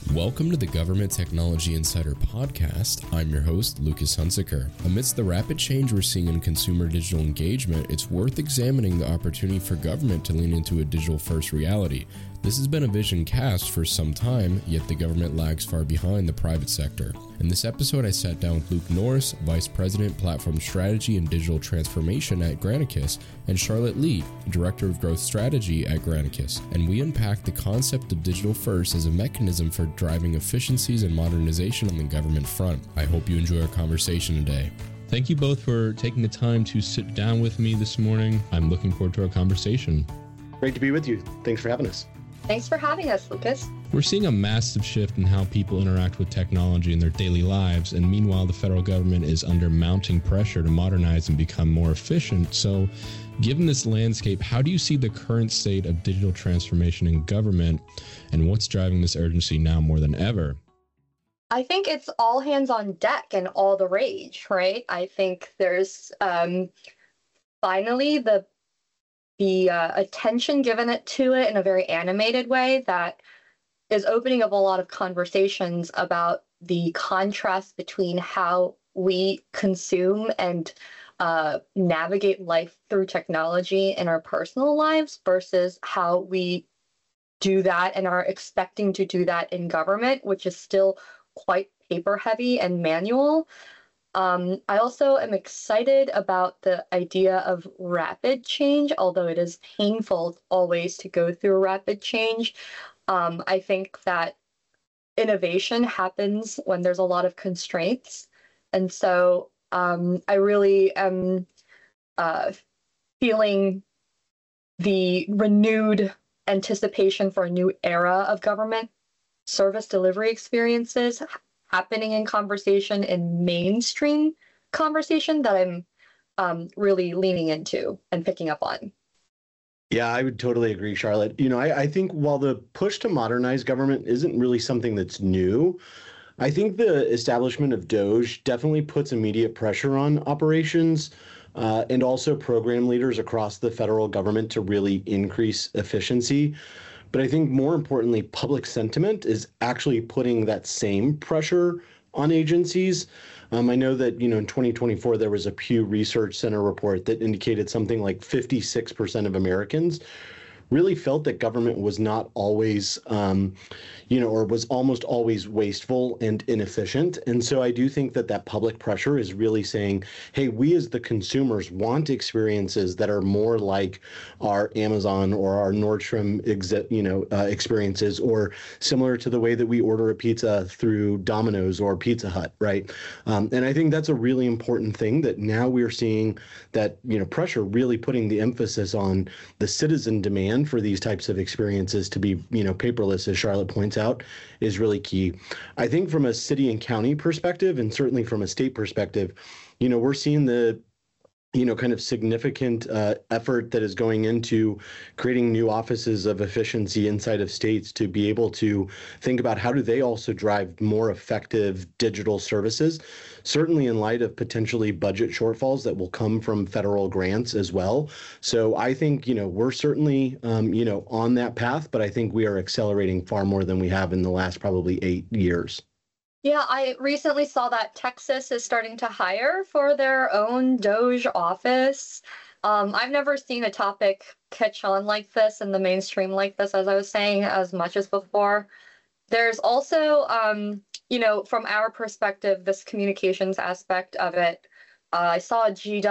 Welcome to the Government Technology Insider podcast. I'm your host, Lucas Hunsaker. Amidst the rapid change we're seeing in consumer digital engagement, it's worth examining the opportunity for government to lean into a digital-first reality. This has been a vision cast for some time, yet the government lags far behind the private sector. In this episode, I sat down with Luke Norris, Vice President, Platform Strategy and Digital Transformation at Granicus, and Charlotte Lee, Director of Growth Strategy at Granicus, and we unpacked the concept of digital first as a mechanism for driving efficiencies and modernization on the government front. I hope you enjoy our conversation today. Thank you both for taking the time to sit down with me this morning. I'm looking forward to our conversation. Great to be with you. Thanks for having us. Thanks for having us, Lucas. We're seeing a massive shift in how people interact with technology in their daily lives, and meanwhile, the federal government is under mounting pressure to modernize and become more efficient. So, given this landscape, how do you see the current state of digital transformation in government, and what's driving this urgency now more than ever? I think it's all hands on deck and all the rage, right? I think there's finally the attention given to it in a very animated way that is opening up a lot of conversations about the contrast between how we consume and navigate life through technology in our personal lives versus how we do that and are expecting to do that in government, which is still quite paper heavy and manual. I also am excited about the idea of rapid change, although it is painful always to go through rapid change. I think that innovation happens when there's a lot of constraints. And so I really am feeling the renewed anticipation for a new era of government service delivery experiences happening in conversation, in mainstream conversation, that I'm really leaning into and picking up on. Yeah, I would totally agree, Charlotte. I think while the push to modernize government isn't really something that's new, I think the establishment of DOGE definitely puts immediate pressure on operations and also program leaders across the federal government to really increase efficiency. But I think more importantly, public sentiment is actually putting that same pressure on agencies. I know that, in 2024, there was a Pew Research Center report that indicated something like 56% of Americans really felt that government was not always, or was almost always wasteful and inefficient. And so I do think that public pressure is really saying, hey, we as the consumers want experiences that are more like our Amazon or our Nordstrom, experiences, or similar to the way that we order a pizza through Domino's or Pizza Hut, right? And I think that's a really important thing that now we're seeing that, pressure really putting the emphasis on the citizen demand for these types of experiences to be, paperless, as Charlotte points out, is really key. I think from a city and county perspective, and certainly from a state perspective, we're seeing the kind of significant effort that is going into creating new offices of efficiency inside of states to be able to think about how do they also drive more effective digital services, certainly in light of potentially budget shortfalls that will come from federal grants as well. So I think, we're certainly, on that path, but I think we are accelerating far more than we have in the last probably 8 years. Yeah, I recently saw that Texas is starting to hire for their own DOGE office. I've never seen a topic catch on like this in the mainstream like this, as I was saying, as much as before. There's also, from our perspective, this communications aspect of it. I saw a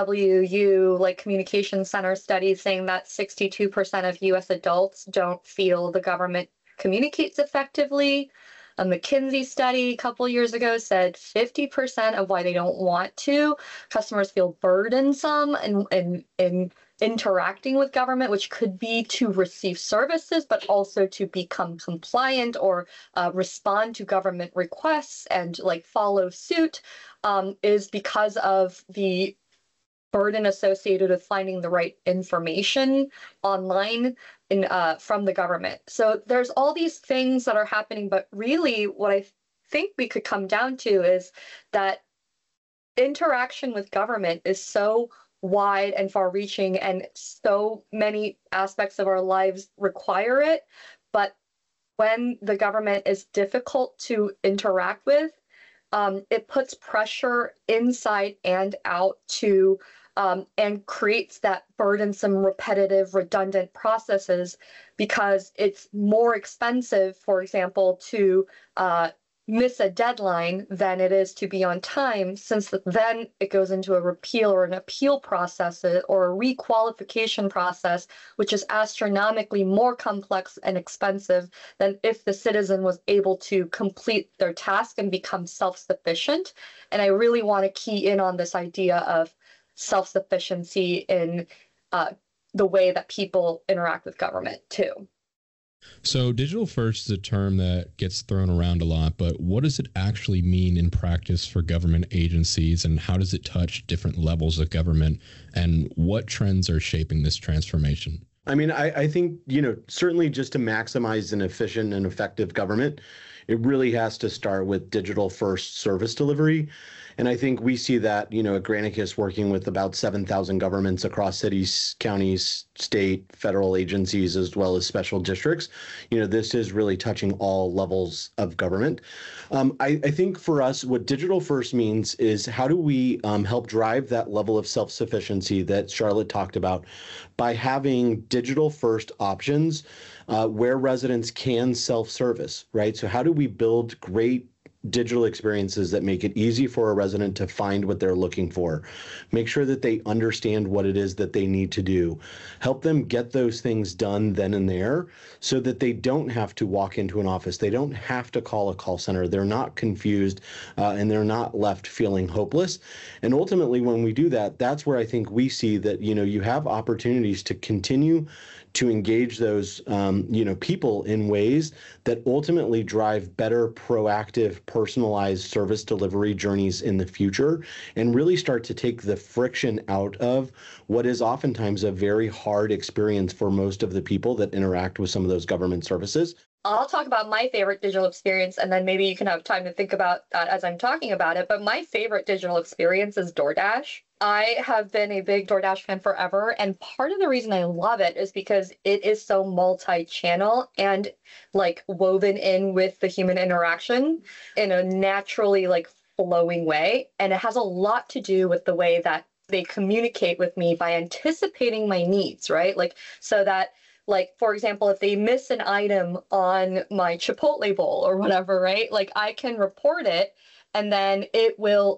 GWU communication center study saying that 62% of US adults don't feel the government communicates effectively. A McKinsey study a couple years ago said 50% of why they don't want to. Customers feel burdensome in interacting with government, which could be to receive services, but also to become compliant or respond to government requests and follow suit, is because of the burden associated with finding the right information online from the government. So there's all these things that are happening, but really what I think we could come down to is that interaction with government is so wide and far-reaching, and so many aspects of our lives require it, but when the government is difficult to interact with, it puts pressure inside and out to and creates that burdensome, repetitive, redundant processes because it's more expensive, for example, to miss a deadline than it is to be on time, since then it goes into a repeal or an appeal process or a requalification process, which is astronomically more complex and expensive than if the citizen was able to complete their task and become self-sufficient. And I really want to key in on this idea of self-sufficiency in the way that people interact with government too. So digital first is a term that gets thrown around a lot, but what does it actually mean in practice for government agencies, and how does it touch different levels of government, and what trends are shaping this transformation? I mean, I think, certainly just to maximize an efficient and effective government, it really has to start with digital first service delivery. And I think we see that, at Granicus working with about 7,000 governments across cities, counties, state, federal agencies, as well as special districts. This is really touching all levels of government. I think for us, what digital first means is how do we help drive that level of self-sufficiency that Charlotte talked about by having digital first options where residents can self-service, right? So how do we build great digital experiences that make it easy for a resident to find what they're looking for, make sure that they understand what it is that they need to do, help them get those things done then and there so that they don't have to walk into an office, they don't have to call a call center, they're not confused, and they're not left feeling hopeless. And ultimately, when we do that, that's where I think we see that, you have opportunities to continue to engage those, people in ways that ultimately drive better, proactive, personalized service delivery journeys in the future, and really start to take the friction out of what is oftentimes a very hard experience for most of the people that interact with some of those government services. I'll talk about my favorite digital experience, and then maybe you can have time to think about that as I'm talking about it. But my favorite digital experience is DoorDash. I have been a big DoorDash fan forever, and part of the reason I love it is because it is so multi-channel and woven in with the human interaction in a naturally flowing way. And it has a lot to do with the way that they communicate with me by anticipating my needs, right? So that for example, if they miss an item on my Chipotle bowl or whatever, right? I can report it, and then it will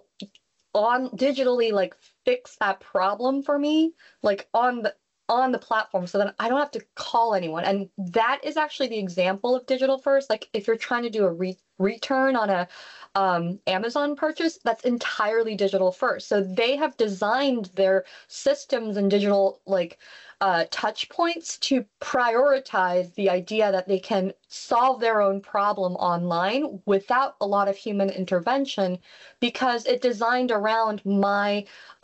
digitally fix that problem for me, on the platform, so that I don't have to call anyone. And that is actually the example of digital first. If you're trying to do a return on a Amazon purchase, that's entirely digital first. So they have designed their systems and digital touch points to prioritize the idea that they can solve their own problem online without a lot of human intervention, because it designed around my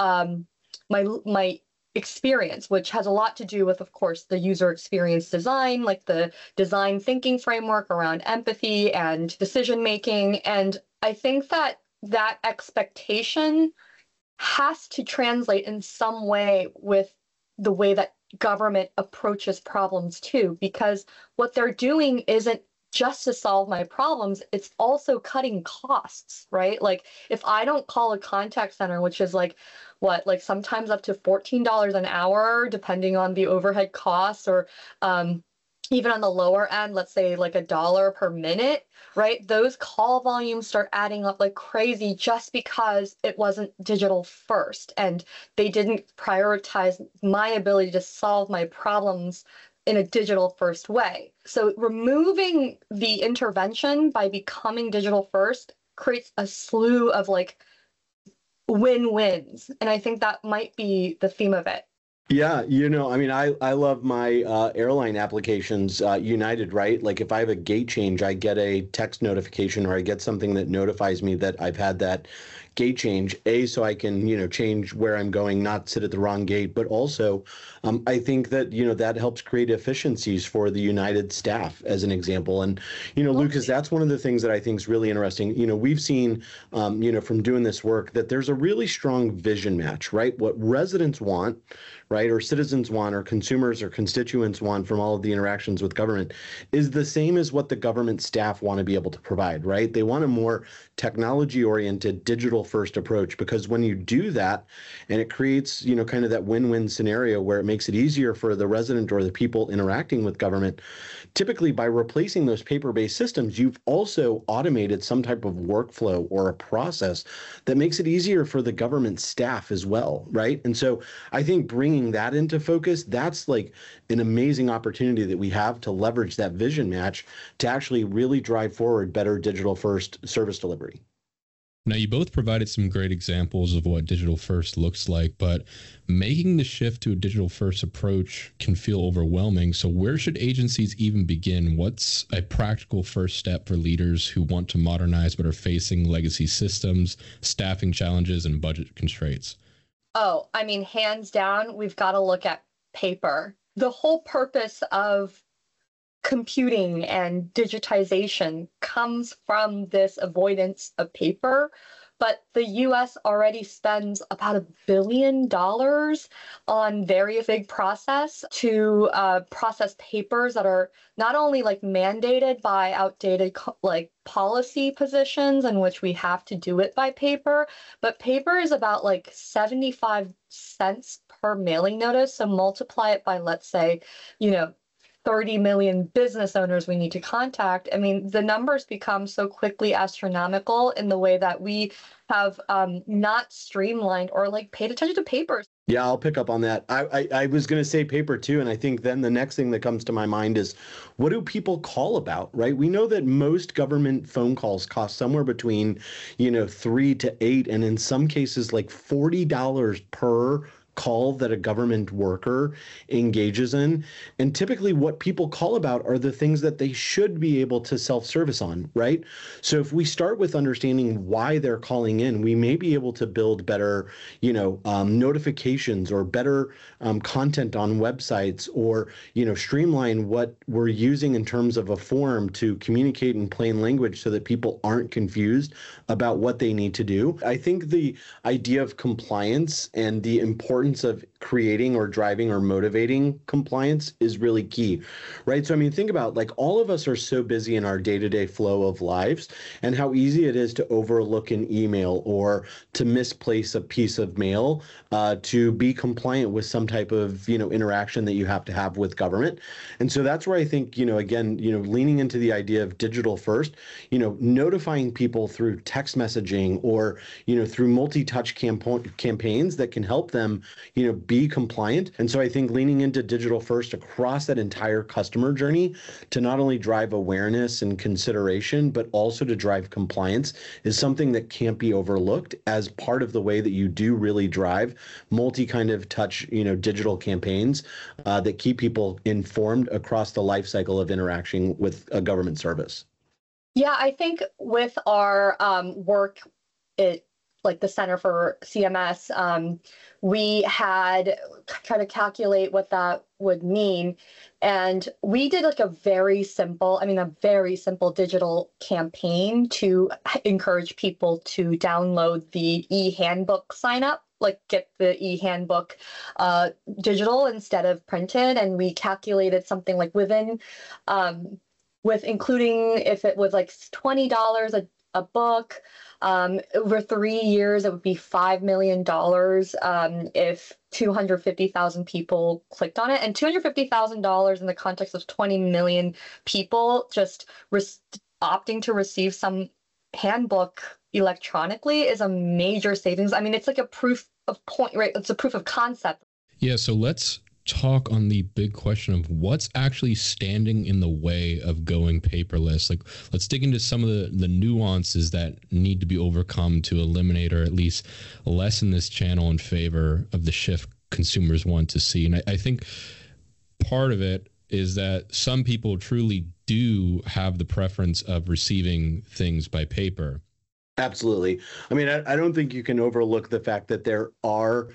experience, which has a lot to do with, of course, the user experience design, the design thinking framework around empathy and decision making. And I think that that expectation has to translate in some way with the way that government approaches problems too, because what they're doing isn't just to solve my problems, it's also cutting costs, right? If I don't call a contact center, which is sometimes up to $14 an hour, depending on the overhead costs, or even on the lower end, let's say $1 per minute, right? Those call volumes start adding up like crazy just because it wasn't digital first and they didn't prioritize my ability to solve my problems in a digital first way. So removing the intervention by becoming digital first creates a slew of win-wins. And I think that might be the theme of it. Yeah, I love my airline applications, United, right? If I have a gate change, I get a text notification or I get something that notifies me that I've had that gate change, so I can, change where I'm going, not sit at the wrong gate, but also I think that, that helps create efficiencies for the United staff, as an example. And, Lucas, that's one of the things that I think is really interesting. We've seen, from doing this work, that there's a really strong vision match, right? What residents want, right, or citizens want, or consumers or constituents want from all of the interactions with government is the same as what the government staff want to be able to provide, right? They want a more technology-oriented, digital-first approach, because when you do that, and it creates, kind of that win-win scenario where it makes it easier for the resident or the people interacting with government. Typically, by replacing those paper-based systems, you've also automated some type of workflow or a process that makes it easier for the government staff as well, right? And so I think bringing that into focus, that's like an amazing opportunity that we have to leverage that vision match to actually really drive forward better digital-first service delivery. Now, you both provided some great examples of what digital first looks like, but making the shift to a digital first approach can feel overwhelming. So where should agencies even begin? What's a practical first step for leaders who want to modernize but are facing legacy systems, staffing challenges, and budget constraints? Oh, I mean, hands down, we've got to look at paper. The whole purpose of computing and digitization comes from this avoidance of paper, but the US already spends about $1 billion on various big process to process papers that are not only like mandated by outdated like policy positions in which we have to do it by paper, but paper is about like 75 cents per mailing notice. So multiply it by, let's say, 30 million business owners we need to contact. I mean, the numbers become so quickly astronomical in the way that we have not streamlined or like paid attention to papers. Yeah, I'll pick up on that. I was going to say paper too. And I think then the next thing that comes to my mind is, what do people call about, right? We know that most government phone calls cost somewhere between, $3 to $8, and in some cases like $40 per call that a government worker engages in. And typically what people call about are the things that they should be able to self-service on, right? So if we start with understanding why they're calling in, we may be able to build better, notifications or better content on websites, or, streamline what we're using in terms of a form to communicate in plain language so that people aren't confused about what they need to do. I think the idea of compliance and the importance of creating or driving or motivating compliance is really key, right? So, I mean, think about, like, all of us are so busy in our day-to-day flow of lives, and how easy it is to overlook an email or to misplace a piece of mail to be compliant with some type of, interaction that you have to have with government. And so that's where I think, again, leaning into the idea of digital first, notifying people through text messaging or, through multi-touch campaigns that can help them be compliant. And so I think leaning into digital first across that entire customer journey to not only drive awareness and consideration, but also to drive compliance is something that can't be overlooked as part of the way that you do really drive multi kind of touch, digital campaigns that keep people informed across the life cycle of interaction with a government service. Yeah, I think with our work, like the Center for CMS, we had tried to calculate what that would mean. And we did like a very simple digital campaign to encourage people to download the e-handbook sign up, like get the e-handbook digital instead of printed. And we calculated something like with including if it was like $20 a book, over 3 years, it would be $5 million if 250,000 people clicked on it. And $250,000 in the context of 20 million people just opting to receive some handbook electronically is a major savings. I mean, it's like a proof of point, right? It's a proof of concept. Yeah, so let's talk on the big question of what's actually standing in the way of going paperless. Like, let's dig into some of the nuances that need to be overcome to eliminate or at least lessen this channel in favor of the shift consumers want to see. And I think part of it is that some people truly do have the preference of receiving things by paper. Absolutely. I mean, I don't think you can overlook the fact that there are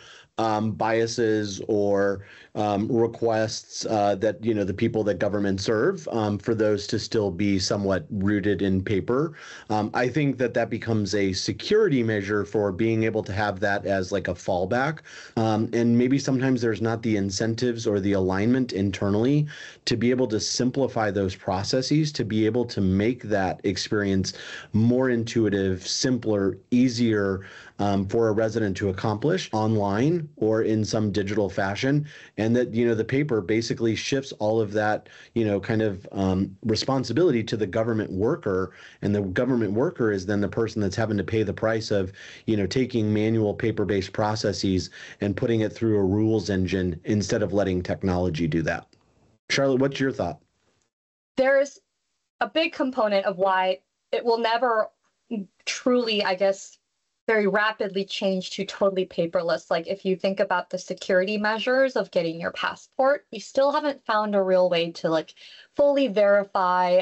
biases or requests that, the people that government serve, for those to still be somewhat rooted in paper. I think that becomes a security measure for being able to have that as like a fallback. And maybe sometimes there's not the incentives or the alignment internally to be able to simplify those processes, to be able to make that experience more intuitive, simpler, easier for a resident to accomplish online or in some digital fashion. And that, the paper basically shifts all of that, kind of responsibility to the government worker. And the government worker is then the person that's having to pay the price of, taking manual paper-based processes and putting it through a rules engine instead of letting technology do that. Charlotte, what's your thought? There's a big component of why it will never truly, I guess, very rapidly change to totally paperless. Like if you think about the security measures of getting your passport, we still haven't found a real way to like fully verify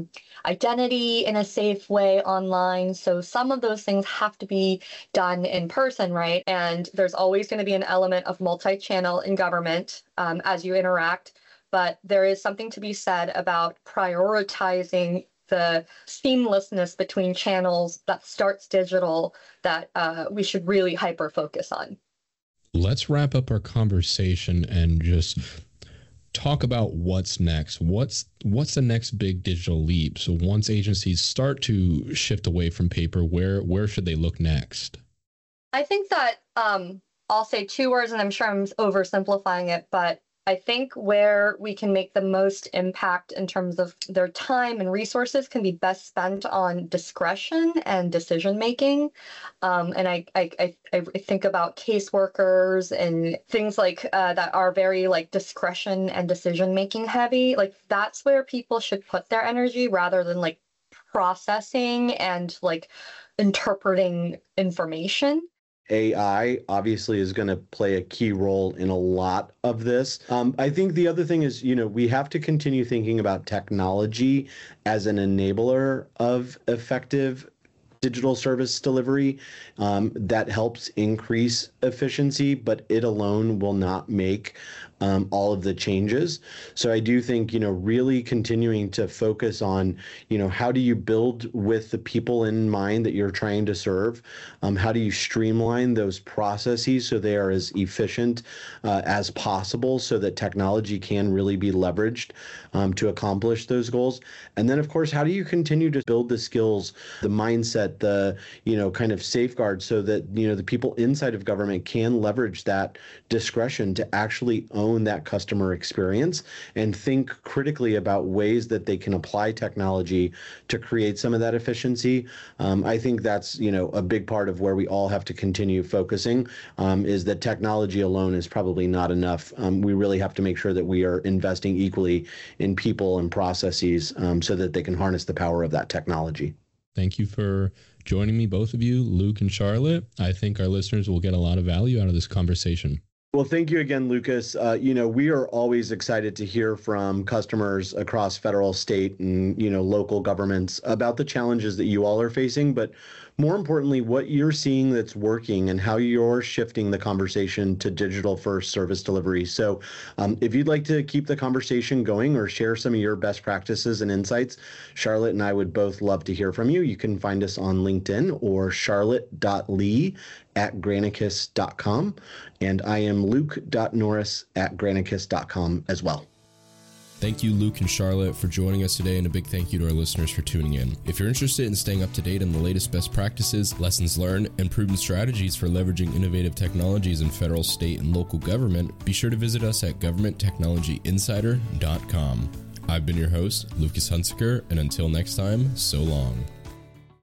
identity in a safe way online. So some of those things have to be done in person, right? And there's always going to be an element of multi-channel in government as you interact. But there is something to be said about prioritizing the seamlessness between channels that starts digital that we should really hyper focus on. Let's wrap up our conversation and just talk about what's next. What's the next big digital leap? So once agencies start to shift away from paper, where should they look next? I think that I'll say two words, and I'm sure I'm oversimplifying it, but I think where we can make the most impact in terms of their time and resources can be best spent on discretion and decision making. And I think about caseworkers and things like that are very like discretion and decision making heavy. Like that's where people should put their energy rather than like processing and like interpreting information. AI obviously is going to play a key role in a lot of this. I think the other thing is, we have to continue thinking about technology as an enabler of effective digital service delivery that helps increase efficiency, but it alone will not make all of the changes. So I do think, really continuing to focus on, how do you build with the people in mind that you're trying to serve? How do you streamline those processes so they are as efficient as possible so that technology can really be leveraged to accomplish those goals? And then, of course, how do you continue to build the skills, the mindset, the, kind of safeguards so that, the people inside of government can leverage that discretion to actually own that customer experience and think critically about ways that they can apply technology to create some of that efficiency. I think that's, a big part of where we all have to continue focusing is that technology alone is probably not enough. We really have to make sure that we are investing equally in people and processes so that they can harness the power of that technology. Thank you for joining me, both of you, Luke and Charlotte. I think our listeners will get a lot of value out of this conversation. Well, thank you again, Lucas. We are always excited to hear from customers across federal, state, and, local governments about the challenges that you all are facing, but more importantly, what you're seeing that's working and how you're shifting the conversation to digital first service delivery. So if you'd like to keep the conversation going or share some of your best practices and insights, Charlotte and I would both love to hear from you. You can find us on LinkedIn or charlotte.lee@granicus.com. And I am luke.norris@granicus.com as well. Thank you, Luke and Charlotte, for joining us today, and a big thank you to our listeners for tuning in. If you're interested in staying up to date on the latest best practices, lessons learned, and proven strategies for leveraging innovative technologies in federal, state, and local government, be sure to visit us at governmenttechnologyinsider.com. I've been your host, Lucas Hunsaker, and until next time, so long.